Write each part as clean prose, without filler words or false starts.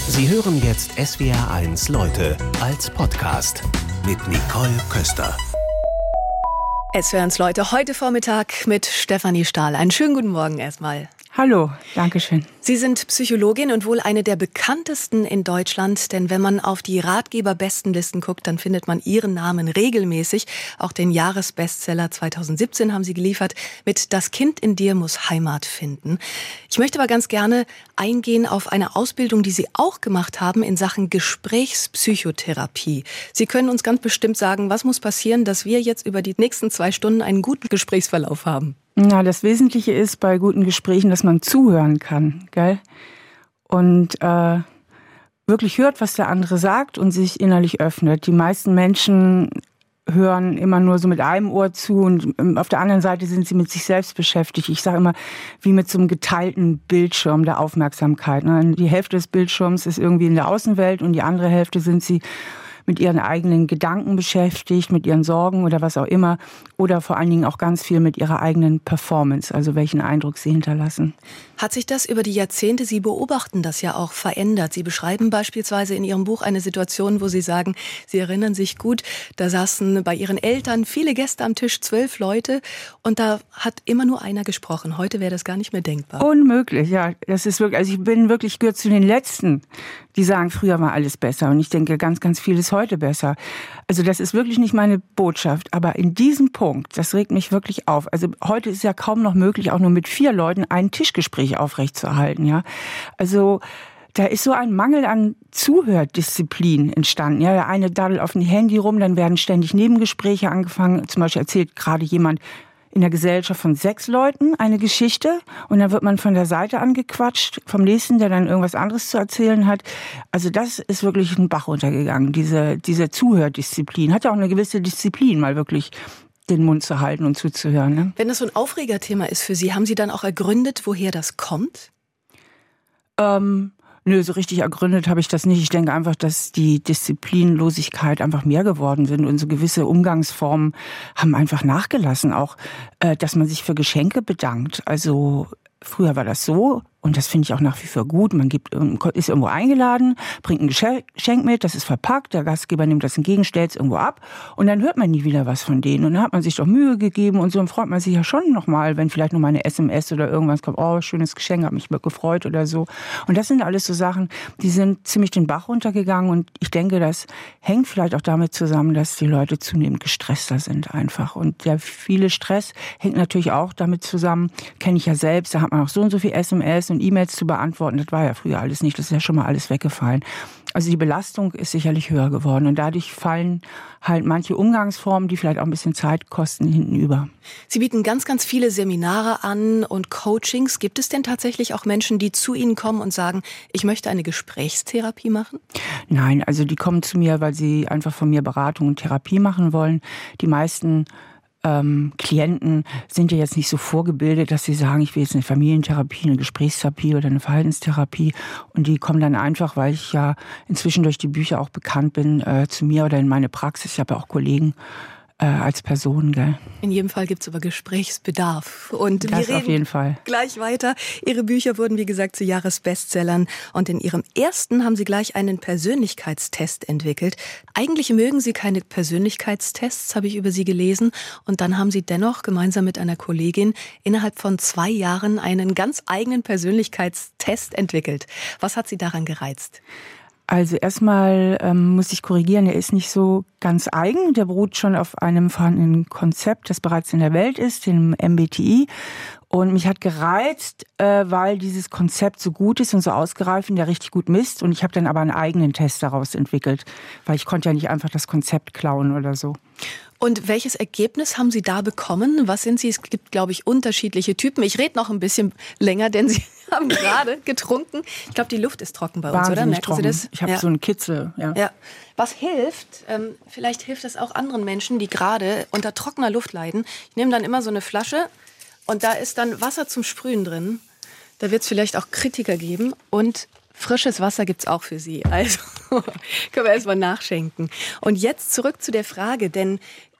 Sie hören jetzt SWR1 Leute als Podcast mit Nicole Köster. SWR1 Leute, heute Vormittag mit Stefanie Stahl. Einen schönen guten Morgen erstmal. Hallo, danke schön. Sie sind Psychologin und wohl eine der bekanntesten in Deutschland, denn wenn man auf die Ratgeber-Bestenlisten guckt, dann findet man Ihren Namen regelmäßig. Auch den Jahresbestseller 2017 haben Sie geliefert mit Das Kind in dir muss Heimat finden. Ich möchte aber ganz gerne eingehen auf eine Ausbildung, die Sie auch gemacht haben in Sachen Gesprächspsychotherapie. Sie können uns ganz bestimmt sagen, was muss passieren, dass wir jetzt über die nächsten 2 Stunden einen guten Gesprächsverlauf haben. Na, das Wesentliche ist bei guten Gesprächen, dass man zuhören kann, gell? Und wirklich hört, was der andere sagt und sich innerlich öffnet. Die meisten Menschen hören immer nur so mit einem Ohr zu und auf der anderen Seite sind sie mit sich selbst beschäftigt. Ich sage immer, wie mit so einem geteilten Bildschirm der Aufmerksamkeit. Die Hälfte des Bildschirms ist irgendwie in der Außenwelt und die andere Hälfte sind sie mit ihren eigenen Gedanken beschäftigt, mit ihren Sorgen oder was auch immer. Oder vor allen Dingen auch ganz viel mit ihrer eigenen Performance, also welchen Eindruck sie hinterlassen. Hat sich das über die Jahrzehnte, Sie beobachten das ja auch, verändert? Sie beschreiben beispielsweise in Ihrem Buch eine Situation, wo Sie sagen, Sie erinnern sich gut, da saßen bei Ihren Eltern viele Gäste am Tisch, 12 Leute und da hat immer nur einer gesprochen. Heute wäre das gar nicht mehr denkbar. Unmöglich, ja. Das ist wirklich, also ich gehöre zu den Letzten, die sagen, früher war alles besser. Und ich denke, ganz, ganz viel ist heute besser. Also das ist wirklich nicht meine Botschaft. Aber in diesem Punkt, das regt mich wirklich auf. Also heute ist ja kaum noch möglich, auch nur mit 4 Leuten ein Tischgespräch aufrechtzuerhalten, ja. Also da ist so ein Mangel an Zuhördisziplin entstanden. Ja, der eine daddelt auf dem Handy rum, dann werden ständig Nebengespräche angefangen. Zum Beispiel erzählt gerade jemand in der Gesellschaft von 6 Leuten eine Geschichte und dann wird man von der Seite angequatscht vom Nächsten, der dann irgendwas anderes zu erzählen hat. Also das ist wirklich ein Bach runtergegangen, diese Zuhördisziplin. Hat ja auch eine gewisse Disziplin, mal wirklich den Mund zu halten und zuzuhören. Ne? Wenn das so ein Aufregerthema ist für Sie, haben Sie dann auch ergründet, woher das kommt? Nö, so richtig ergründet habe ich das nicht. Ich denke einfach, dass die Disziplinlosigkeit einfach mehr geworden sind und so gewisse Umgangsformen haben einfach nachgelassen. Auch, dass man sich für Geschenke bedankt. Also früher war das so. Und das finde ich auch nach wie vor gut. Man ist irgendwo eingeladen, bringt ein Geschenk mit, das ist verpackt, der Gastgeber nimmt das entgegen, stellt es irgendwo ab und dann hört man nie wieder was von denen. Und dann hat man sich doch Mühe gegeben und so und freut man sich ja schon nochmal, wenn vielleicht nochmal eine SMS oder irgendwas kommt, oh, schönes Geschenk, hat mich gefreut oder so. Und das sind alles so Sachen, die sind ziemlich den Bach runtergegangen und ich denke, das hängt vielleicht auch damit zusammen, dass die Leute zunehmend gestresster sind einfach. Und der viele Stress hängt natürlich auch damit zusammen, kenne ich ja selbst, da hat man auch so und so viel SMS und E-Mails zu beantworten, das war ja früher alles nicht, das ist ja schon mal alles weggefallen. Also die Belastung ist sicherlich höher geworden und dadurch fallen halt manche Umgangsformen, die vielleicht auch ein bisschen Zeit kosten, hinten über. Sie bieten ganz, ganz viele Seminare an und Coachings. Gibt es denn tatsächlich auch Menschen, die zu Ihnen kommen und sagen, ich möchte eine Gesprächstherapie machen? Nein, also die kommen zu mir, weil sie einfach von mir Beratung und Therapie machen wollen. Die meisten Klienten sind ja jetzt nicht so vorgebildet, dass sie sagen, ich will jetzt eine Familientherapie, eine Gesprächstherapie oder eine Verhaltenstherapie. Und die kommen dann einfach, weil ich ja inzwischen durch die Bücher auch bekannt bin, zu mir oder in meine Praxis. Ich habe ja auch Kollegen als Person, gell? In jedem Fall gibt es aber Gesprächsbedarf. Und das wir reden auf jeden Fall gleich weiter. Ihre Bücher wurden, wie gesagt, zu Jahresbestsellern. Und in Ihrem ersten haben Sie gleich einen Persönlichkeitstest entwickelt. Eigentlich mögen Sie keine Persönlichkeitstests, habe ich über Sie gelesen. Und dann haben Sie dennoch gemeinsam mit einer Kollegin innerhalb von 2 Jahren einen ganz eigenen Persönlichkeitstest entwickelt. Was hat Sie daran gereizt? Also erstmal muss ich korrigieren, er ist nicht so ganz eigen. Der beruht schon auf einem vorhandenen Konzept, das bereits in der Welt ist, dem MBTI. Und mich hat gereizt, weil dieses Konzept so gut ist und so ausgereift und der richtig gut misst. Und ich habe dann aber einen eigenen Test daraus entwickelt, weil ich konnte ja nicht einfach das Konzept klauen oder so. Und welches Ergebnis haben Sie da bekommen? Was sind Sie? Es gibt, glaube ich, unterschiedliche Typen. Ich rede noch ein bisschen länger, denn Sie haben gerade getrunken. Ich glaube, die Luft ist trocken bei uns, wahnsinnig oder? Merken trocken. Sie das? Ich habe so einen Kitzel. Ja. Was hilft, vielleicht hilft es auch anderen Menschen, die gerade unter trockener Luft leiden. Ich nehme dann immer so eine Flasche und da ist dann Wasser zum Sprühen drin. Da wird es vielleicht auch Kritiker geben und frisches Wasser gibt's auch für Sie. Also können wir erstmal nachschenken. Und jetzt zurück zu der Frage, denn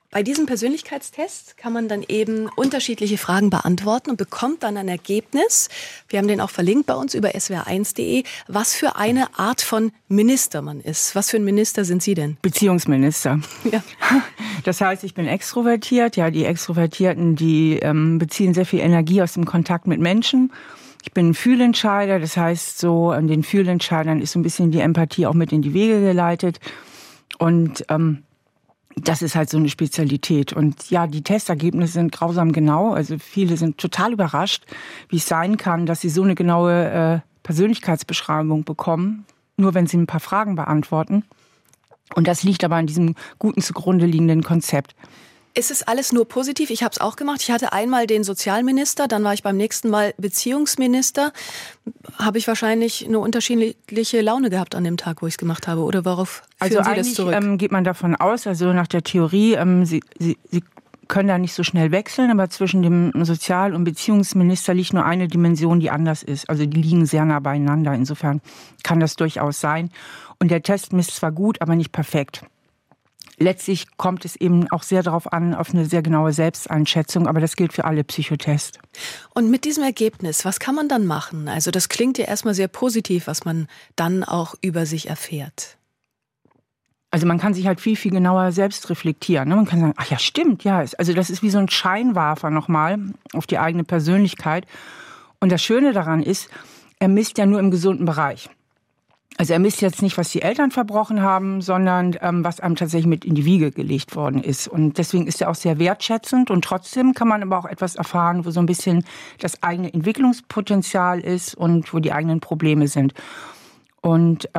Bei diesem Persönlichkeitstest kann man dann eben unterschiedliche Fragen beantworten und bekommt dann ein Ergebnis. Wir haben den auch verlinkt bei uns über swr1.de, was für eine Art von Minister man ist. Was für ein Minister sind Sie denn? Beziehungsminister. Ja. Das heißt, ich bin extrovertiert. Ja, die Extrovertierten, die beziehen sehr viel Energie aus dem Kontakt mit Menschen. Ich bin ein Fühlentscheider. Das heißt, so an den Fühlentscheidern ist so ein bisschen die Empathie auch mit in die Wege geleitet. Und das ist halt so eine Spezialität. Und ja, die Testergebnisse sind grausam genau. Also viele sind total überrascht, wie es sein kann, dass sie so eine genaue Persönlichkeitsbeschreibung bekommen, nur wenn sie ein paar Fragen beantworten. Und das liegt aber an diesem guten zugrunde liegenden Konzept. Ist es alles nur positiv? Ich habe es auch gemacht. Ich hatte einmal den Sozialminister, dann war ich beim nächsten Mal Beziehungsminister. Habe ich wahrscheinlich eine unterschiedliche Laune gehabt an dem Tag, wo ich es gemacht habe? Oder worauf führen Sie das zurück? Also geht man davon aus, also nach der Theorie, Sie können da nicht so schnell wechseln, aber zwischen dem Sozial- und Beziehungsminister liegt nur eine Dimension, die anders ist. Also die liegen sehr nah beieinander. Insofern kann das durchaus sein. Und der Test misst zwar gut, aber nicht perfekt. Letztlich kommt es eben auch sehr darauf an, auf eine sehr genaue Selbsteinschätzung, aber das gilt für alle Psychotests. Und mit diesem Ergebnis, was kann man dann machen? Also das klingt ja erstmal sehr positiv, was man dann auch über sich erfährt. Also man kann sich halt viel, viel genauer selbst reflektieren. Man kann sagen, ach ja, stimmt, ja. Also das ist wie so ein Scheinwerfer nochmal auf die eigene Persönlichkeit. Und das Schöne daran ist, er misst ja nur im gesunden Bereich. Also er misst jetzt nicht, was die Eltern verbrochen haben, sondern was einem tatsächlich mit in die Wiege gelegt worden ist. Und deswegen ist er auch sehr wertschätzend. Und trotzdem kann man aber auch etwas erfahren, wo so ein bisschen das eigene Entwicklungspotenzial ist und wo die eigenen Probleme sind. Und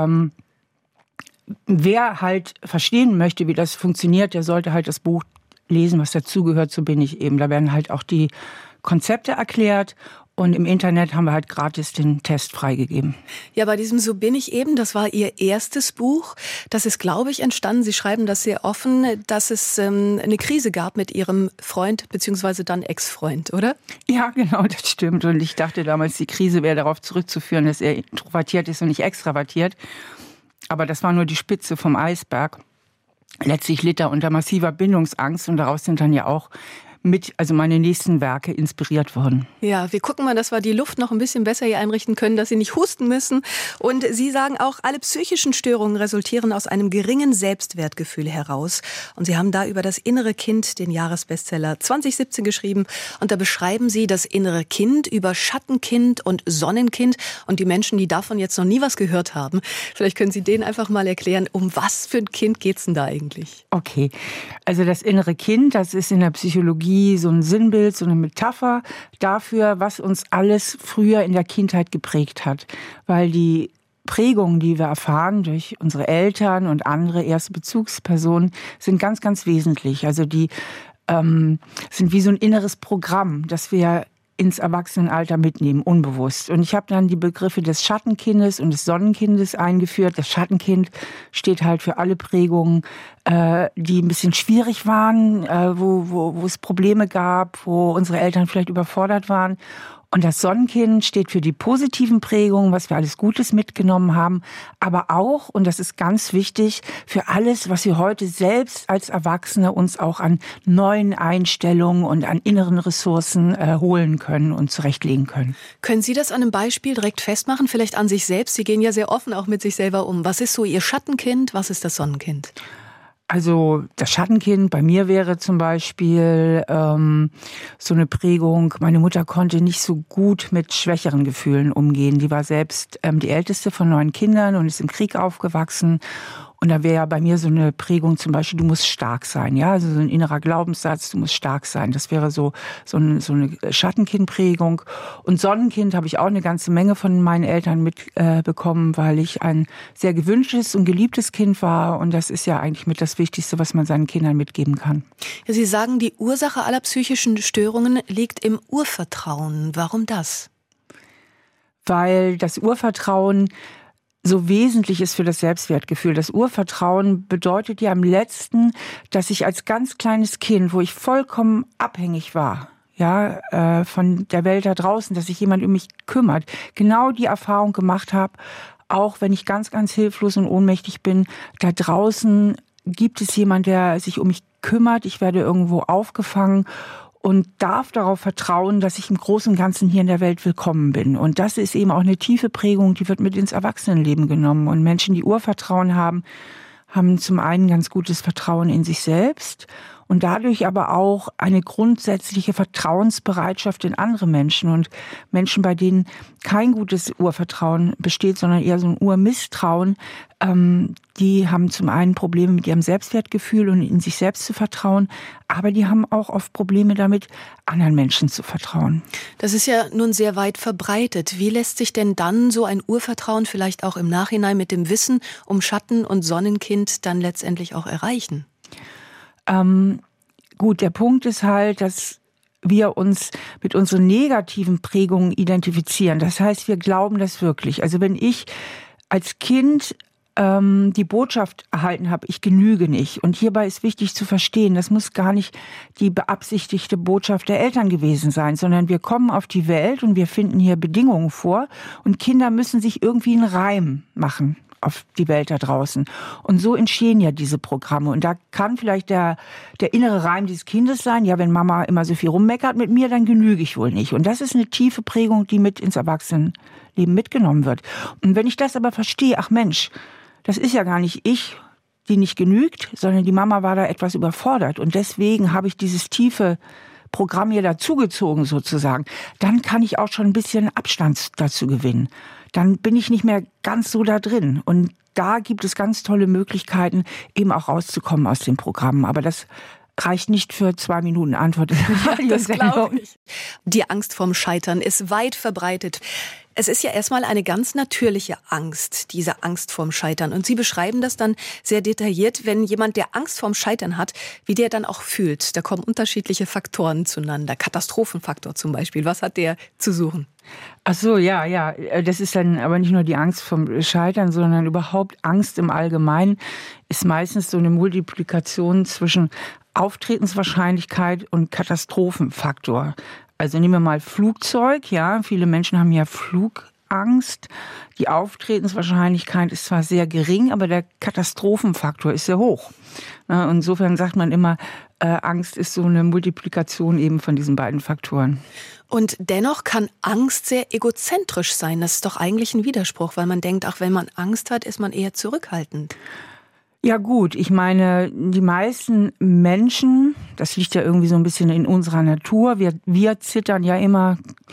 wer halt verstehen möchte, wie das funktioniert, der sollte halt das Buch lesen, was dazugehört, so bin ich eben. Da werden halt auch die Konzepte erklärt. Und im Internet haben wir halt gratis den Test freigegeben. Ja, bei diesem So bin ich eben, das war Ihr erstes Buch. Das ist, glaube ich, entstanden, Sie schreiben das sehr offen, dass es eine Krise gab mit Ihrem Freund bzw. dann Ex-Freund, oder? Ja, genau, das stimmt. Und ich dachte damals, die Krise wäre darauf zurückzuführen, dass er introvertiert ist und nicht extravertiert. Aber das war nur die Spitze vom Eisberg. Letztlich litt er unter massiver Bindungsangst und daraus sind dann ja auch also meine nächsten Werke inspiriert worden. Ja, wir gucken mal, dass wir die Luft noch ein bisschen besser hier einrichten können, dass Sie nicht husten müssen. Und Sie sagen auch, alle psychischen Störungen resultieren aus einem geringen Selbstwertgefühl heraus. Und Sie haben da über das innere Kind den Jahresbestseller 2017 geschrieben. Und da beschreiben Sie das innere Kind über Schattenkind und Sonnenkind. Und die Menschen, die davon jetzt noch nie was gehört haben, vielleicht können Sie denen einfach mal erklären, um was für ein Kind geht's denn da eigentlich? Okay, also das innere Kind, das ist in der Psychologie so ein Sinnbild, so eine Metapher dafür, was uns alles früher in der Kindheit geprägt hat. Weil die Prägungen, die wir erfahren durch unsere Eltern und andere erste Bezugspersonen, sind ganz, ganz wesentlich. Also die sind wie so ein inneres Programm, das wir ins Erwachsenenalter mitnehmen, unbewusst. Und ich habe dann die Begriffe des Schattenkindes und des Sonnenkindes eingeführt. Das Schattenkind steht halt für alle Prägungen, die ein bisschen schwierig waren, wo es Probleme gab, wo unsere Eltern vielleicht überfordert waren. Und das Sonnenkind steht für die positiven Prägungen, was wir alles Gutes mitgenommen haben, aber auch, und das ist ganz wichtig, für alles, was wir heute selbst als Erwachsene uns auch an neuen Einstellungen und an inneren Ressourcen holen können und zurechtlegen können. Können Sie das an einem Beispiel direkt festmachen, vielleicht an sich selbst? Sie gehen ja sehr offen auch mit sich selber um. Was ist so Ihr Schattenkind, was ist das Sonnenkind? Also das Schattenkind bei mir wäre zum Beispiel so eine Prägung, meine Mutter konnte nicht so gut mit schwächeren Gefühlen umgehen. Die war selbst die älteste von 9 Kindern und ist im Krieg aufgewachsen. Und da wäre bei mir so eine Prägung zum Beispiel, du musst stark sein, ja, also so ein innerer Glaubenssatz, du musst stark sein. Das wäre so eine Schattenkindprägung. Und Sonnenkind habe ich auch eine ganze Menge von meinen Eltern mitbekommen, weil ich ein sehr gewünschtes und geliebtes Kind war. Und das ist ja eigentlich mit das Wichtigste, was man seinen Kindern mitgeben kann. Ja, Sie sagen, die Ursache aller psychischen Störungen liegt im Urvertrauen. Warum das? Weil das Urvertrauen so wesentlich ist für das Selbstwertgefühl. Das Urvertrauen bedeutet ja am letzten, dass ich als ganz kleines Kind, wo ich vollkommen abhängig war, ja, von der Welt da draußen, dass sich jemand um mich kümmert, genau die Erfahrung gemacht habe, auch wenn ich ganz, ganz hilflos und ohnmächtig bin, da draußen gibt es jemand, der sich um mich kümmert, ich werde irgendwo aufgefangen und darf darauf vertrauen, dass ich im Großen und Ganzen hier in der Welt willkommen bin. Und das ist eben auch eine tiefe Prägung, die wird mit ins Erwachsenenleben genommen. Und Menschen, die Urvertrauen haben zum einen ganz gutes Vertrauen in sich selbst und dadurch aber auch eine grundsätzliche Vertrauensbereitschaft in andere Menschen. Und Menschen, bei denen kein gutes Urvertrauen besteht, sondern eher so ein Urmisstrauen, die haben zum einen Probleme mit ihrem Selbstwertgefühl und in sich selbst zu vertrauen, aber die haben auch oft Probleme damit, anderen Menschen zu vertrauen. Das ist ja nun sehr weit verbreitet. Wie lässt sich denn dann so ein Urvertrauen vielleicht auch im Nachhinein mit dem Wissen um Schatten- und Sonnenkind dann letztendlich auch erreichen? Gut, der Punkt ist halt, dass wir uns mit unseren negativen Prägungen identifizieren. Das heißt, wir glauben das wirklich. Also wenn ich als Kind die Botschaft erhalten habe, ich genüge nicht. Und hierbei ist wichtig zu verstehen, das muss gar nicht die beabsichtigte Botschaft der Eltern gewesen sein, sondern wir kommen auf die Welt und wir finden hier Bedingungen vor und Kinder müssen sich irgendwie einen Reim machen auf die Welt da draußen. Und so entstehen ja diese Programme. Und da kann vielleicht der innere Reim dieses Kindes sein, ja, wenn Mama immer so viel rummeckert mit mir, dann genüge ich wohl nicht. Und das ist eine tiefe Prägung, die mit ins Erwachsenenleben mitgenommen wird. Und wenn ich das aber verstehe, ach Mensch, das ist ja gar nicht ich, die nicht genügt, sondern die Mama war da etwas überfordert. Und deswegen habe ich dieses tiefe Programm hier dazugezogen sozusagen. Dann kann ich auch schon ein bisschen Abstand dazu gewinnen. Dann bin ich nicht mehr ganz so da drin. Und da gibt es ganz tolle Möglichkeiten, eben auch rauszukommen aus dem Programm. Aber das reicht nicht für 2 Minuten Antwort. Das glaube ich. Die Angst vorm Scheitern ist weit verbreitet. Es ist ja erstmal eine ganz natürliche Angst, diese Angst vorm Scheitern. Und Sie beschreiben das dann sehr detailliert, wenn jemand, der Angst vorm Scheitern hat, wie der dann auch fühlt. Da kommen unterschiedliche Faktoren zueinander. Katastrophenfaktor zum Beispiel. Was hat der zu suchen? Ach so, ja. Das ist dann aber nicht nur die Angst vom Scheitern, sondern überhaupt Angst im Allgemeinen ist meistens so eine Multiplikation zwischen Auftretenswahrscheinlichkeit und Katastrophenfaktor. Also nehmen wir mal Flugzeug, ja. Viele Menschen haben ja Flugangst. Die Auftretenswahrscheinlichkeit ist zwar sehr gering, aber der Katastrophenfaktor ist sehr hoch. Insofern sagt man immer, Angst ist so eine Multiplikation eben von diesen beiden Faktoren. Und dennoch kann Angst sehr egozentrisch sein. Das ist doch eigentlich ein Widerspruch, weil man denkt, auch wenn man Angst hat, ist man eher zurückhaltend. Ja gut, ich meine, die meisten Menschen, das liegt ja irgendwie so ein bisschen in unserer Natur, wir zittern ja immer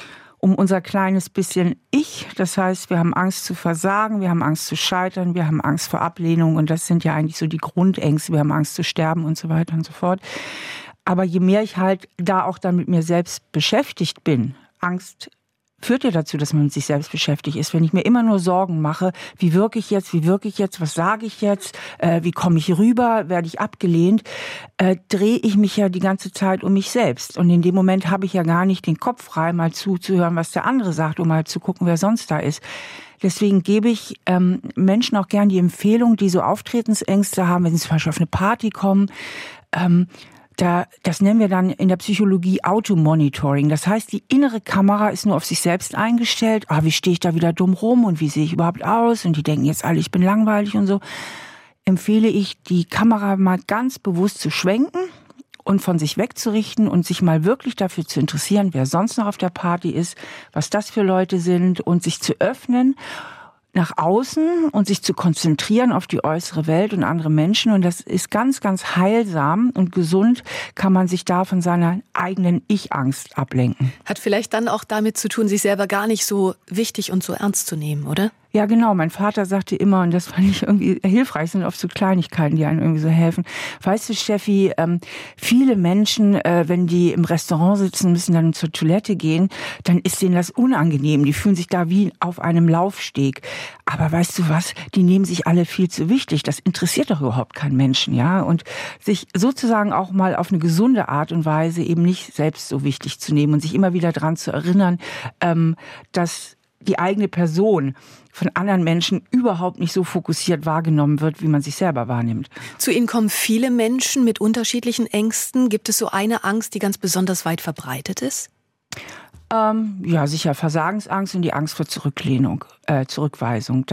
um unser kleines bisschen Ich. Das heißt, wir haben Angst zu versagen, wir haben Angst zu scheitern, wir haben Angst vor Ablehnung und das sind ja eigentlich so die Grundängste. Wir haben Angst zu sterben und so weiter und so fort. Aber je mehr ich halt da auch dann mit mir selbst beschäftigt bin, Angst führt ja dazu, dass man mit sich selbst beschäftigt ist. Wenn ich mir immer nur Sorgen mache, wie wirke ich jetzt, was sage ich jetzt, wie komme ich rüber, werde ich abgelehnt, drehe ich mich ja die ganze Zeit um mich selbst. Und in dem Moment habe ich ja gar nicht den Kopf frei, mal zuzuhören, was der andere sagt, um mal zu gucken, wer sonst da ist. Deswegen gebe ich Menschen auch gern die Empfehlung, die so Auftretensängste haben, wenn sie zum Beispiel auf eine Party kommen, das nennen wir dann in der Psychologie Automonitoring. Das heißt, die innere Kamera ist nur auf sich selbst eingestellt. Wie stehe ich da wieder dumm rum und wie sehe ich überhaupt aus? Und die denken jetzt alle, ich bin langweilig und so. Empfehle ich, die Kamera mal ganz bewusst zu schwenken und von sich wegzurichten und sich mal wirklich dafür zu interessieren, wer sonst noch auf der Party ist, was das für Leute sind und sich zu öffnen nach außen und sich zu konzentrieren auf die äußere Welt und andere Menschen. Und das ist ganz, ganz heilsam und gesund, kann man sich da von seiner eigenen Ich-Angst ablenken. Hat vielleicht dann auch damit zu tun, sich selber gar nicht so wichtig und so ernst zu nehmen, oder? Ja, genau. Mein Vater sagte immer, und das fand ich irgendwie hilfreich, sind oft so Kleinigkeiten, die einem irgendwie so helfen. Weißt du, Steffi, viele Menschen, wenn die im Restaurant sitzen, müssen dann zur Toilette gehen, dann ist denen das unangenehm. Die fühlen sich da wie auf einem Laufsteg. Aber weißt du was? Die nehmen sich alle viel zu wichtig. Das interessiert doch überhaupt keinen Menschen, ja? Und sich sozusagen auch mal auf eine gesunde Art und Weise eben nicht selbst so wichtig zu nehmen und sich immer wieder daran zu erinnern, dass die eigene Person von anderen Menschen überhaupt nicht so fokussiert wahrgenommen wird, wie man sich selber wahrnimmt. Zu Ihnen kommen viele Menschen mit unterschiedlichen Ängsten. Gibt es so eine Angst, die ganz besonders weit verbreitet ist? Ja, sicher Versagensangst und die Angst vor Zurückweisung.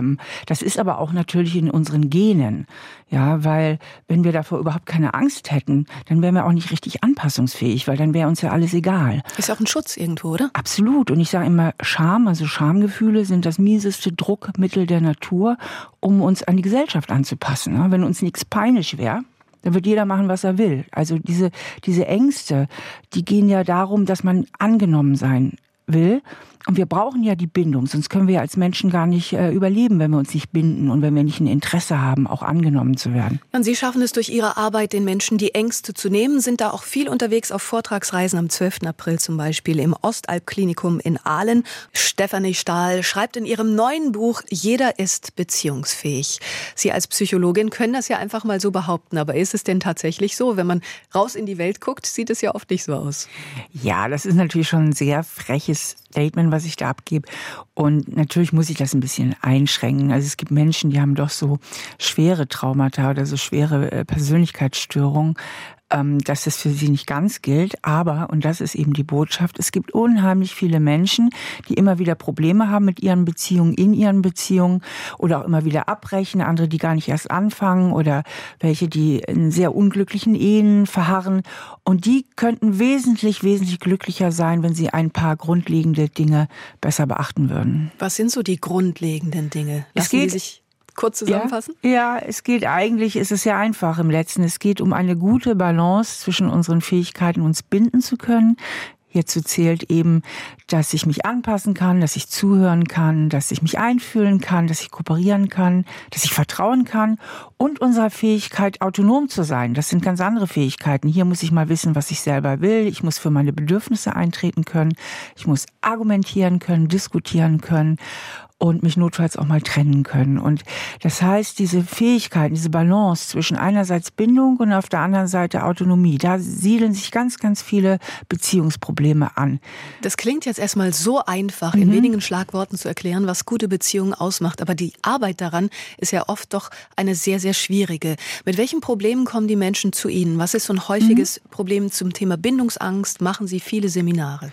Das ist aber auch natürlich in unseren Genen. Ja, weil wenn wir davor überhaupt keine Angst hätten, dann wären wir auch nicht richtig anpassungsfähig, weil dann wäre uns ja alles egal. Ist auch ein Schutz irgendwo, oder? Absolut. Und ich sage immer, Scham, also Schamgefühle sind das mieseste Druckmittel der Natur, um uns an die Gesellschaft anzupassen. Wenn uns nichts peinlich wäre, dann wird jeder machen, was er will. Also diese Ängste, die gehen ja darum, dass man angenommen sein will. Und wir brauchen ja die Bindung, sonst können wir ja als Menschen gar nicht überleben, wenn wir uns nicht binden und wenn wir nicht ein Interesse haben, auch angenommen zu werden. Und Sie schaffen es durch Ihre Arbeit, den Menschen die Ängste zu nehmen, sind da auch viel unterwegs auf Vortragsreisen am 12. April zum Beispiel im Ostalb-Klinikum in Aalen. Stefanie Stahl schreibt in ihrem neuen Buch, jeder ist beziehungsfähig. Sie als Psychologin können das ja einfach mal so behaupten, aber ist es denn tatsächlich so? Wenn man raus in die Welt guckt, sieht es ja oft nicht so aus. Ja, das ist natürlich schon ein sehr freches Statement, was ich da abgebe. Und natürlich muss ich das ein bisschen einschränken. Also es gibt Menschen, die haben doch so schwere Traumata oder so schwere Persönlichkeitsstörungen, dass das für sie nicht ganz gilt. Aber, und das ist eben die Botschaft, es gibt unheimlich viele Menschen, die immer wieder Probleme haben mit ihren Beziehungen, in ihren Beziehungen oder auch immer wieder abbrechen, andere, die gar nicht erst anfangen oder welche, die in sehr unglücklichen Ehen verharren. Und die könnten wesentlich glücklicher sein, wenn sie ein paar grundlegende Dinge besser beachten würden. Was sind so die grundlegenden Dinge? Lassen Sie sich kurz zusammenfassen? Ja, es geht eigentlich, es ist sehr einfach im Letzten. Es geht um eine gute Balance zwischen unseren Fähigkeiten, uns binden zu können. Hierzu zählt eben, dass ich mich anpassen kann, dass ich zuhören kann, dass ich mich einfühlen kann, dass ich kooperieren kann, dass ich vertrauen kann und unserer Fähigkeit, autonom zu sein. Das sind ganz andere Fähigkeiten. Hier muss ich mal wissen, was ich selber will. Ich muss für meine Bedürfnisse eintreten können. Ich muss argumentieren können, diskutieren können und mich notfalls auch mal trennen können. Und das heißt, diese Fähigkeiten, diese Balance zwischen einerseits Bindung und auf der anderen Seite Autonomie, da siedeln sich ganz viele Beziehungsprobleme an. Das klingt jetzt erstmal so einfach, in wenigen Schlagworten zu erklären, was gute Beziehungen ausmacht. Aber die Arbeit daran ist ja oft doch eine sehr schwierige. Mit welchen Problemen kommen die Menschen zu Ihnen? Was ist so ein häufiges Problem zum Thema Bindungsangst? Machen Sie viele Seminare?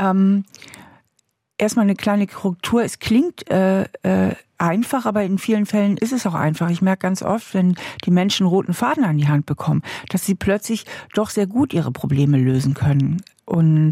Erstmal eine kleine Korrektur. Es klingt einfach, aber in vielen Fällen ist es auch einfach. Ich merke ganz oft, wenn die Menschen einen roten Faden an die Hand bekommen, dass sie plötzlich doch sehr gut ihre Probleme lösen können. Und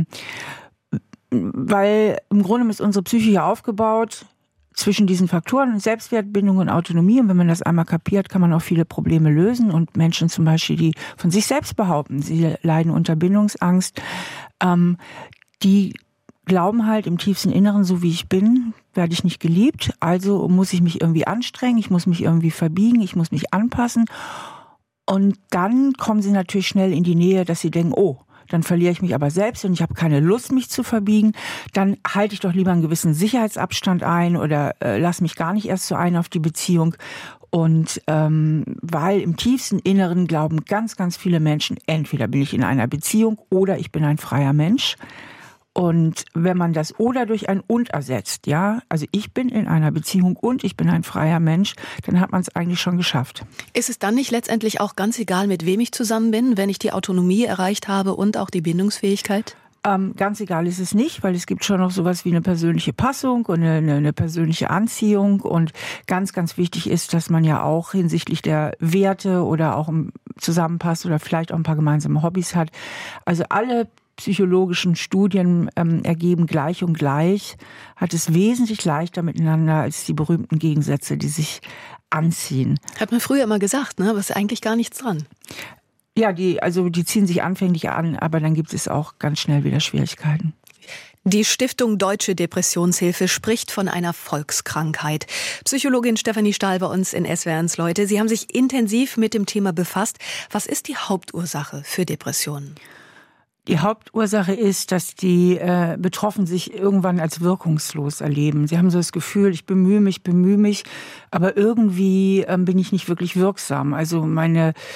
weil im Grunde ist unsere Psyche ja aufgebaut zwischen diesen Faktoren, Selbstwert, Bindung und Autonomie. Und wenn man das einmal kapiert, kann man auch viele Probleme lösen. Und Menschen zum Beispiel, die von sich selbst behaupten, sie leiden unter Bindungsangst, die glauben halt im tiefsten Inneren, so wie ich bin, werde ich nicht geliebt, also muss ich mich irgendwie anstrengen, ich muss mich irgendwie verbiegen, ich muss mich anpassen. Und dann kommen sie natürlich schnell in die Nähe, dass sie denken, oh, dann verliere ich mich aber selbst und ich habe keine Lust, mich zu verbiegen. Dann halte ich doch lieber einen gewissen Sicherheitsabstand ein oder lass mich gar nicht erst so ein auf die Beziehung. Und weil im tiefsten Inneren glauben ganz viele Menschen, entweder bin ich in einer Beziehung oder ich bin ein freier Mensch. Und wenn man das oder durch ein und ersetzt, ja, also ich bin in einer Beziehung und ich bin ein freier Mensch, dann hat man es eigentlich schon geschafft. Ist es dann nicht letztendlich auch ganz egal, mit wem ich zusammen bin, wenn ich die Autonomie erreicht habe und auch die Bindungsfähigkeit? Ganz egal ist es nicht, weil es gibt schon noch sowas wie eine persönliche Passung und eine persönliche Anziehung. Und ganz wichtig ist, dass man ja auch hinsichtlich der Werte oder auch zusammenpasst oder vielleicht auch ein paar gemeinsame Hobbys hat. Also alle psychologischen Studien ergeben, gleich und gleich hat es wesentlich leichter miteinander als die berühmten Gegensätze, die sich anziehen. Hat man früher immer gesagt, ne? Aber ist eigentlich gar nichts dran. Ja, die ziehen sich anfänglich an, aber dann gibt es auch ganz schnell wieder Schwierigkeiten. Die Stiftung Deutsche Depressionshilfe spricht von einer Volkskrankheit. Psychologin Stefanie Stahl bei uns in SWR1 Leute. Sie haben sich intensiv mit dem Thema befasst. Was ist die Hauptursache für Depressionen? Die Hauptursache ist, dass die Betroffenen sich irgendwann als wirkungslos erleben. Sie haben so das Gefühl, ich bemühe mich, aber irgendwie bin ich nicht wirklich wirksam. Also meine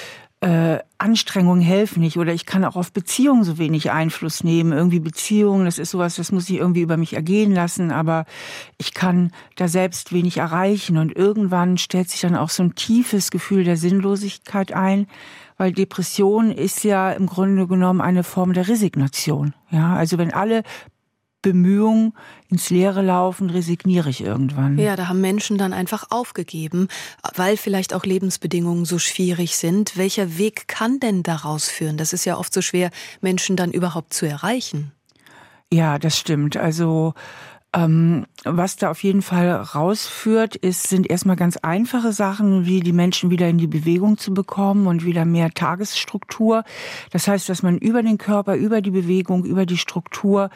Anstrengungen helfen nicht oder ich kann auch auf Beziehungen so wenig Einfluss nehmen. Irgendwie Beziehungen, das ist sowas, das muss ich irgendwie über mich ergehen lassen, aber ich kann da selbst wenig erreichen und irgendwann stellt sich dann auch so ein tiefes Gefühl der Sinnlosigkeit ein, weil Depression ist ja im Grunde genommen eine Form der Resignation. Ja, also wenn alle Bemühungen ins Leere laufen, resigniere ich irgendwann. Ja, da haben Menschen dann einfach aufgegeben, weil vielleicht auch Lebensbedingungen so schwierig sind. Welcher Weg kann denn daraus führen? Das ist ja oft so schwer, Menschen dann überhaupt zu erreichen. Ja, das stimmt. Also was da auf jeden Fall rausführt, sind erstmal ganz einfache Sachen, wie die Menschen wieder in die Bewegung zu bekommen und wieder mehr Tagesstruktur. Das heißt, dass man über den Körper, über die Bewegung, über die Struktur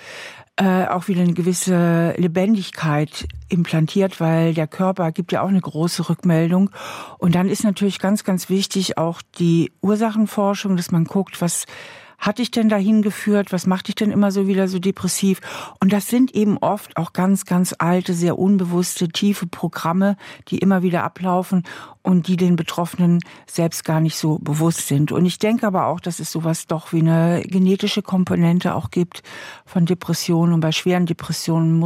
auch wieder eine gewisse Lebendigkeit implantiert, weil der Körper gibt ja auch eine große Rückmeldung. Und dann ist natürlich ganz, ganz wichtig auch die Ursachenforschung, dass man guckt, was hatte ich denn dahin geführt? Was macht dich denn immer so wieder so depressiv? Und das sind eben oft auch ganz, ganz alte, sehr unbewusste, tiefe Programme, die immer wieder ablaufen und die den Betroffenen selbst gar nicht so bewusst sind. Und ich denke aber auch, dass es sowas doch wie eine genetische Komponente auch gibt von Depressionen. Und bei schweren Depressionen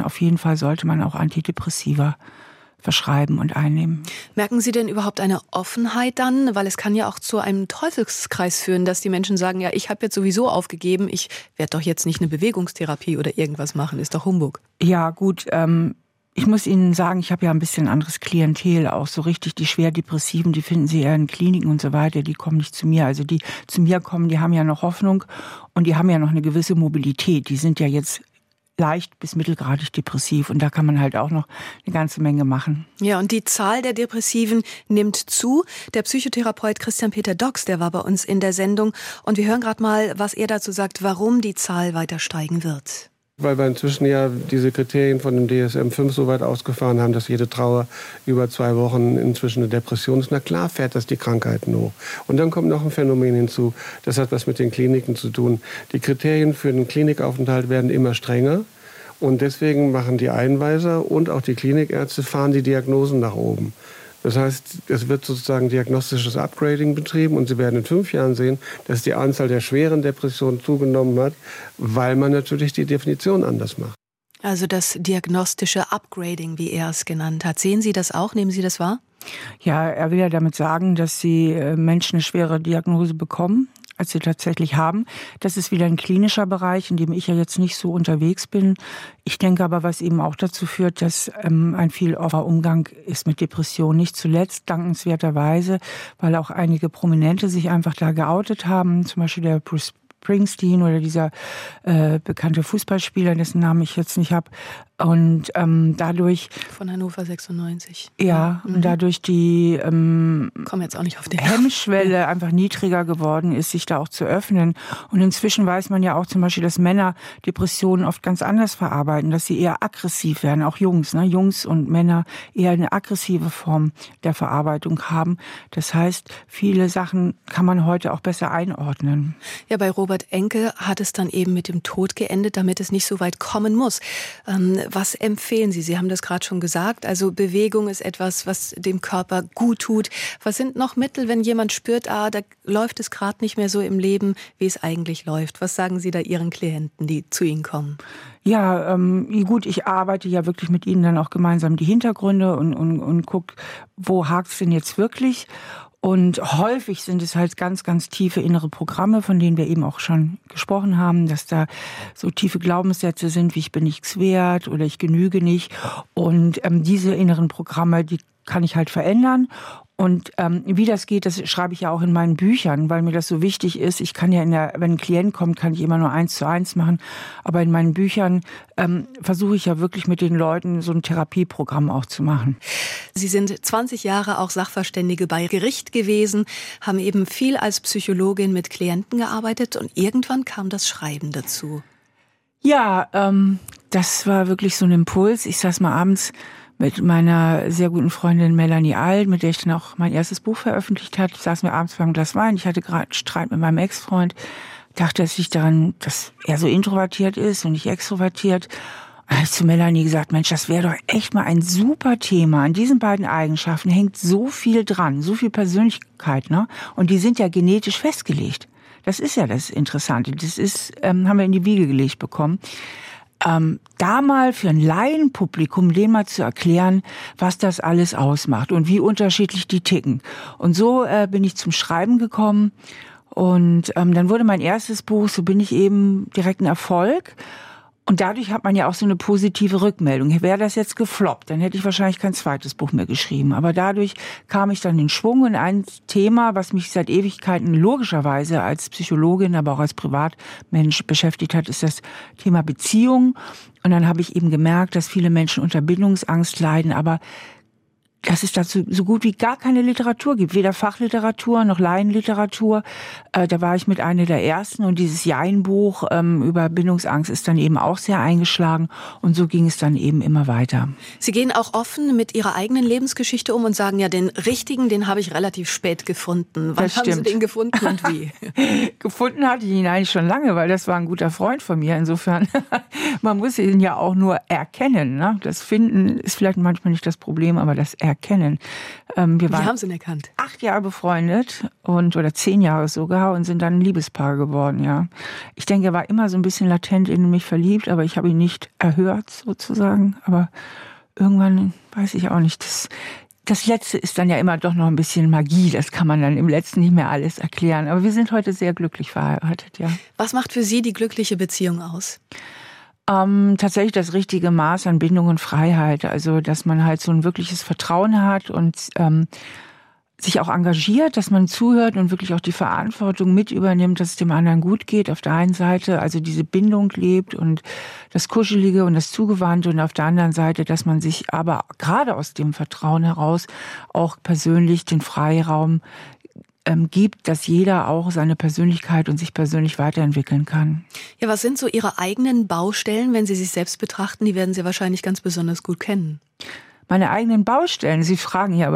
sollte man auch Antidepressiva verschreiben und einnehmen. Merken Sie denn überhaupt eine Offenheit dann? Weil es kann ja auch zu einem Teufelskreis führen, dass die Menschen sagen, ja, ich habe jetzt sowieso aufgegeben, ich werde doch jetzt nicht eine Bewegungstherapie oder irgendwas machen, ist doch Humbug. Ja, gut, ich muss Ihnen sagen, ich habe ja ein bisschen anderes Klientel, auch so richtig die Schwerdepressiven, die finden Sie eher in Kliniken und so weiter, die kommen nicht zu mir. Also die zu mir kommen, die haben ja noch Hoffnung und die haben ja noch eine gewisse Mobilität, die sind ja jetzt leicht bis mittelgradig depressiv und da kann man halt auch noch eine ganze Menge machen. Ja, und die Zahl der Depressiven nimmt zu. Der Psychotherapeut Christian Peter Dox, der war bei uns in der Sendung und wir hören gerade mal, was er dazu sagt, warum die Zahl weiter steigen wird. Weil wir inzwischen ja diese Kriterien von dem DSM-5 so weit ausgefahren haben, dass jede Trauer über 2 Wochen inzwischen eine Depression ist. Na klar fährt das die Krankheiten hoch. Und dann kommt noch ein Phänomen hinzu, das hat was mit den Kliniken zu tun. Die Kriterien für den Klinikaufenthalt werden immer strenger. Und deswegen machen die Einweiser und auch die Klinikärzte, fahren die Diagnosen nach oben. Das heißt, es wird sozusagen diagnostisches Upgrading betrieben und Sie werden in 5 Jahren sehen, dass die Anzahl der schweren Depressionen zugenommen hat, weil man natürlich die Definition anders macht. Also das diagnostische Upgrading, wie er es genannt hat. Sehen Sie das auch? Nehmen Sie das wahr? Ja, er will ja damit sagen, dass die Menschen eine schwere Diagnose bekommen, als sie tatsächlich haben. Das ist wieder ein klinischer Bereich, in dem ich ja jetzt nicht so unterwegs bin. Ich denke aber, was eben auch dazu führt, dass ein viel offener Umgang ist mit Depressionen. Nicht zuletzt dankenswerterweise, weil auch einige Prominente sich einfach da geoutet haben. Zum Beispiel der Bruce Springsteen oder dieser bekannte Fußballspieler, dessen Namen ich jetzt nicht habe. Und dadurch... Von Hannover 96. Ja, und dadurch die Komm jetzt auch nicht auf den Hemmschwelle einfach niedriger geworden ist, sich da auch zu öffnen. Und inzwischen weiß man ja auch zum Beispiel, dass Männer Depressionen oft ganz anders verarbeiten, dass sie eher aggressiv werden, auch Jungs. Ne? Jungs und Männer eher eine aggressive Form der Verarbeitung haben. Das heißt, viele Sachen kann man heute auch besser einordnen. Ja, bei Robert Enke hat es dann eben mit dem Tod geendet, damit es nicht so weit kommen muss. Was empfehlen Sie? Sie haben das gerade schon gesagt. Also Bewegung ist etwas, was dem Körper gut tut. Was sind noch Mittel, wenn jemand spürt, da läuft es gerade nicht mehr so im Leben, wie es eigentlich läuft? Was sagen Sie da Ihren Klienten, die zu Ihnen kommen? Ja, gut, ich arbeite ja wirklich mit Ihnen dann auch gemeinsam die Hintergründe und gucke, wo hakt's denn jetzt wirklich? Und häufig sind es halt ganz, ganz tiefe innere Programme, von denen wir eben auch schon gesprochen haben, dass da so tiefe Glaubenssätze sind, wie ich bin nichts wert oder ich genüge nicht. Und diese inneren Programme, die kann ich halt verändern. Und wie das geht, das schreibe ich ja auch in meinen Büchern, weil mir das so wichtig ist. Ich kann ja wenn ein Klient kommt, kann ich immer nur 1:1 machen. Aber in meinen Büchern versuche ich ja wirklich mit den Leuten so ein Therapieprogramm auch zu machen. Sie sind 20 Jahre auch Sachverständige bei Gericht gewesen, haben eben viel als Psychologin mit Klienten gearbeitet und irgendwann kam das Schreiben dazu. Ja, das war wirklich so ein Impuls. Ich saß mal abends mit meiner sehr guten Freundin Melanie Alt, mit der ich dann auch mein erstes Buch veröffentlicht habe. Saßen wir abends beim Glas Wein. Ich hatte gerade einen Streit mit meinem Ex-Freund. Dachte, dass ich daran, dass er so introvertiert ist und ich extrovertiert. Und habe ich zu Melanie gesagt, Mensch, das wäre doch echt mal ein super Thema. An diesen beiden Eigenschaften hängt so viel dran, so viel Persönlichkeit, ne? Und die sind ja genetisch festgelegt. Das ist ja das Interessante. Das ist, haben wir in die Wiege gelegt bekommen. Da mal für ein Laienpublikum denen mal zu erklären, was das alles ausmacht und wie unterschiedlich die ticken. Und so bin ich zum Schreiben gekommen und dann wurde mein erstes Buch, so bin ich eben, direkt ein Erfolg. Und dadurch hat man ja auch so eine positive Rückmeldung. Wäre das jetzt gefloppt, dann hätte ich wahrscheinlich kein zweites Buch mehr geschrieben. Aber dadurch kam ich dann in Schwung und ein Thema, was mich seit Ewigkeiten logischerweise als Psychologin, aber auch als Privatmensch beschäftigt hat, ist das Thema Beziehung. Und dann habe ich eben gemerkt, dass viele Menschen unter Bindungsangst leiden, aber dass es dazu so gut wie gar keine Literatur gibt, weder Fachliteratur noch Laienliteratur. Da war ich mit einer der ersten und dieses Jein-Buch über Bindungsangst ist dann eben auch sehr eingeschlagen und so ging es dann eben immer weiter. Sie gehen auch offen mit Ihrer eigenen Lebensgeschichte um und sagen, ja, den richtigen, den habe ich relativ spät gefunden. Wann haben Sie den gefunden und wie? Gefunden hatte ich ihn eigentlich schon lange, weil das war ein guter Freund von mir. Insofern, man muss ihn ja auch nur erkennen. Ne? Das Finden ist vielleicht manchmal nicht das Problem, aber das Erkennen. Wir waren haben Sie ihn erkannt? 8 Jahre befreundet oder 10 Jahre sogar und sind dann ein Liebespaar geworden, ja. Ich denke, er war immer so ein bisschen latent in mich verliebt, aber ich habe ihn nicht erhört sozusagen. Aber irgendwann weiß ich auch nicht. Das Letzte ist dann ja immer doch noch ein bisschen Magie. Das kann man dann im Letzten nicht mehr alles erklären. Aber wir sind heute sehr glücklich verheiratet, ja. Was macht für Sie die glückliche Beziehung aus? Tatsächlich das richtige Maß an Bindung und Freiheit. Also, dass man halt so ein wirkliches Vertrauen hat und sich auch engagiert, dass man zuhört und wirklich auch die Verantwortung mit übernimmt, dass es dem anderen gut geht. Auf der einen Seite, also diese Bindung lebt und das Kuschelige und das Zugewandte und auf der anderen Seite, dass man sich aber gerade aus dem Vertrauen heraus auch persönlich den Freiraum gibt, dass jeder auch seine Persönlichkeit und sich persönlich weiterentwickeln kann. Ja, was sind so Ihre eigenen Baustellen, wenn Sie sich selbst betrachten? Die werden Sie wahrscheinlich ganz besonders gut kennen. Meine eigenen Baustellen? Sie fragen hier aber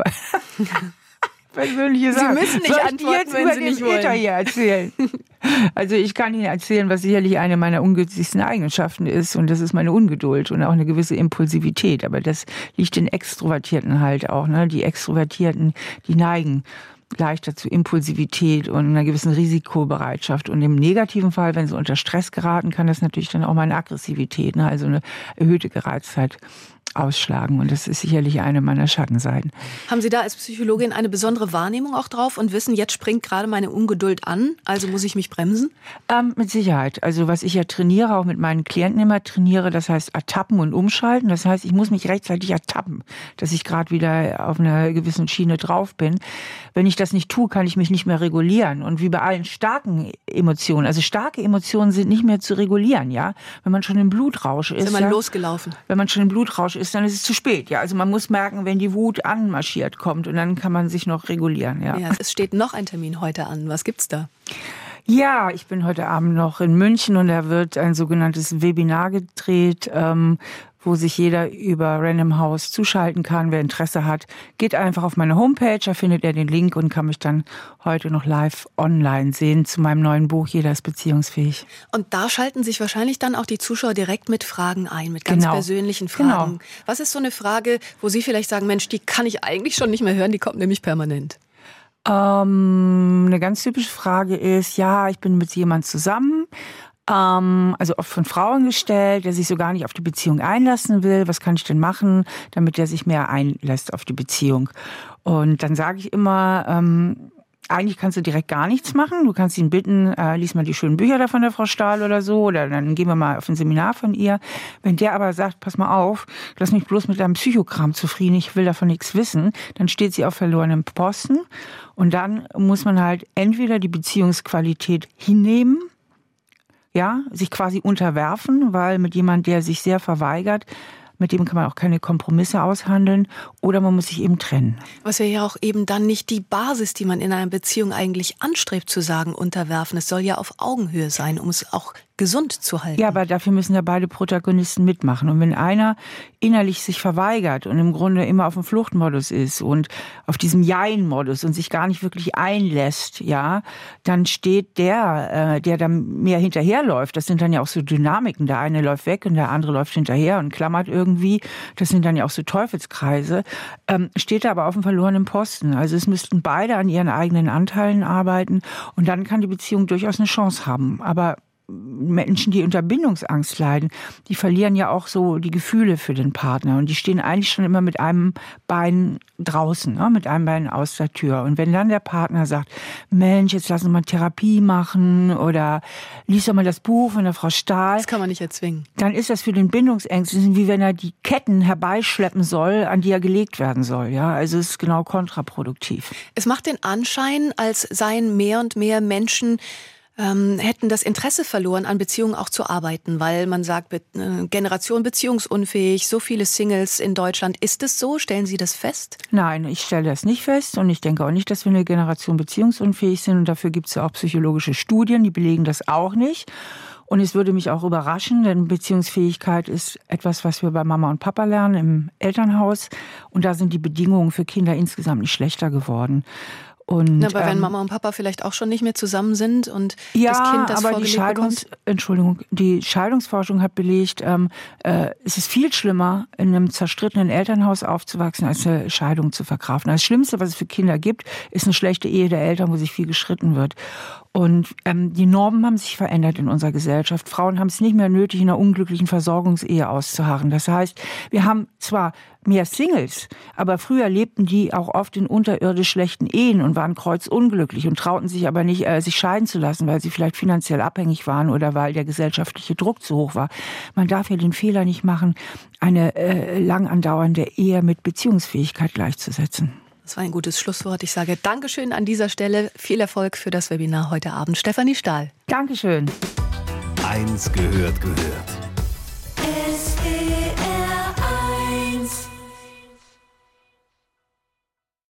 persönliche Sachen. Sie müssen nicht antworten, wenn Sie nicht wollen. Hier erzählen. Also ich kann Ihnen erzählen, was sicherlich eine meiner ungünstigsten Eigenschaften ist und das ist meine Ungeduld und auch eine gewisse Impulsivität. Aber das liegt den Extrovertierten halt auch. Ne? Die Extrovertierten, die neigen leichter zu Impulsivität und einer gewissen Risikobereitschaft. Und im negativen Fall, wenn sie unter Stress geraten, kann das natürlich dann auch mal eine Aggressivität, ne? Also eine erhöhte Gereiztheit ausschlagen. Und das ist sicherlich eine meiner Schattenseiten. Haben Sie da als Psychologin eine besondere Wahrnehmung auch drauf und wissen, jetzt springt gerade meine Ungeduld an, also muss ich mich bremsen? Mit Sicherheit. Also was ich ja trainiere, auch mit meinen Klienten immer trainiere, das heißt ertappen und umschalten. Das heißt, ich muss mich rechtzeitig ertappen, dass ich gerade wieder auf einer gewissen Schiene drauf bin. Wenn ich das nicht tue, kann ich mich nicht mehr regulieren. Und wie bei allen starken Emotionen, also starke Emotionen sind nicht mehr zu regulieren, ja. Wenn man schon im Blutrausch ist. Ist man losgelaufen. Wenn man schon im Blutrausch ist, dann ist es zu spät, ja. Also man muss merken, wenn die Wut anmarschiert kommt und dann kann man sich noch regulieren, ja. Ja, es steht noch ein Termin heute an. Was gibt's da? Ja, ich bin heute Abend noch in München und da wird ein sogenanntes Webinar gedreht, wo sich jeder über Random House zuschalten kann. Wer Interesse hat, geht einfach auf meine Homepage, da findet ihr den Link und kann mich dann heute noch live online sehen zu meinem neuen Buch Jeder ist beziehungsfähig. Und da schalten sich wahrscheinlich dann auch die Zuschauer direkt mit Fragen ein, mit ganz persönlichen Fragen. Genau. Was ist so eine Frage, wo Sie vielleicht sagen, Mensch, die kann ich eigentlich schon nicht mehr hören, die kommt nämlich permanent? Eine ganz typische Frage ist, ja, ich bin mit jemandem zusammen, also oft von Frauen gestellt, der sich so gar nicht auf die Beziehung einlassen will. Was kann ich denn machen, damit der sich mehr einlässt auf die Beziehung? Und dann sage ich immer, eigentlich kannst du direkt gar nichts machen. Du kannst ihn bitten, lies mal die schönen Bücher da von der Frau Stahl oder so, oder dann gehen wir mal auf ein Seminar von ihr. Wenn der aber sagt, pass mal auf, lass mich bloß mit deinem Psychokram zufrieden, ich will davon nichts wissen, dann steht sie auf verlorenem Posten. Und dann muss man halt entweder die Beziehungsqualität hinnehmen, ja, sich quasi unterwerfen, weil mit jemand, der sich sehr verweigert, mit dem kann man auch keine Kompromisse aushandeln, oder man muss sich eben trennen. Was wäre ja auch eben dann nicht die Basis, die man in einer Beziehung eigentlich anstrebt, zu sagen, unterwerfen. Es soll ja auf Augenhöhe sein, um es auch gesund zu halten. Ja, aber dafür müssen ja beide Protagonisten mitmachen. Und wenn einer innerlich sich verweigert und im Grunde immer auf dem Fluchtmodus ist und auf diesem Jein-Modus und sich gar nicht wirklich einlässt, ja, dann steht der dann mehr hinterherläuft. Das sind dann ja auch so Dynamiken. Der eine läuft weg und der andere läuft hinterher und klammert irgendwie. Das sind dann ja auch so Teufelskreise. Steht da aber auf dem verlorenen Posten. Also es müssten beide an ihren eigenen Anteilen arbeiten und dann kann die Beziehung durchaus eine Chance haben. Aber Menschen, die unter Bindungsangst leiden, die verlieren ja auch so die Gefühle für den Partner und die stehen eigentlich schon immer mit einem Bein draußen, ne? Mit einem Bein aus der Tür. Und wenn dann der Partner sagt, Mensch, jetzt lass uns mal Therapie machen oder lies doch mal das Buch von der Frau Stahl. Das kann man nicht erzwingen. Dann ist das für den Bindungsängstlichen, wie wenn er die Ketten herbeischleppen soll, an die er gelegt werden soll. Ja, also es ist genau kontraproduktiv. Es macht den Anschein, als seien mehr und mehr Menschen hätten das Interesse verloren, an Beziehungen auch zu arbeiten, weil man sagt, Generation beziehungsunfähig, so viele Singles in Deutschland. Ist es so? Stellen Sie das fest? Nein, ich stelle das nicht fest und ich denke auch nicht, dass wir eine Generation beziehungsunfähig sind und dafür gibt es ja auch psychologische Studien, die belegen das auch nicht. Und es würde mich auch überraschen, denn Beziehungsfähigkeit ist etwas, was wir bei Mama und Papa lernen im Elternhaus und da sind die Bedingungen für Kinder insgesamt nicht schlechter geworden. Und, aber wenn Mama und Papa vielleicht auch schon nicht mehr zusammen sind und das Kind das vorgelegt bekommt? Die Scheidungsforschung hat belegt, es ist viel schlimmer, in einem zerstrittenen Elternhaus aufzuwachsen, als eine Scheidung zu verkraften. Das Schlimmste, was es für Kinder gibt, ist eine schlechte Ehe der Eltern, wo sich viel gestritten wird. Und die Normen haben sich verändert in unserer Gesellschaft. Frauen haben es nicht mehr nötig, in einer unglücklichen Versorgungsehe auszuharren. Das heißt, wir haben zwar mehr Singles, aber früher lebten die auch oft in unterirdisch schlechten Ehen und waren kreuzunglücklich und trauten sich aber nicht, sich scheiden zu lassen, weil sie vielleicht finanziell abhängig waren oder weil der gesellschaftliche Druck zu hoch war. Man darf ja den Fehler nicht machen, eine lang andauernde Ehe mit Beziehungsfähigkeit gleichzusetzen. Das war ein gutes Schlusswort. Ich sage Dankeschön an dieser Stelle. Viel Erfolg für das Webinar heute Abend. Stefanie Stahl. Dankeschön. Eins gehört.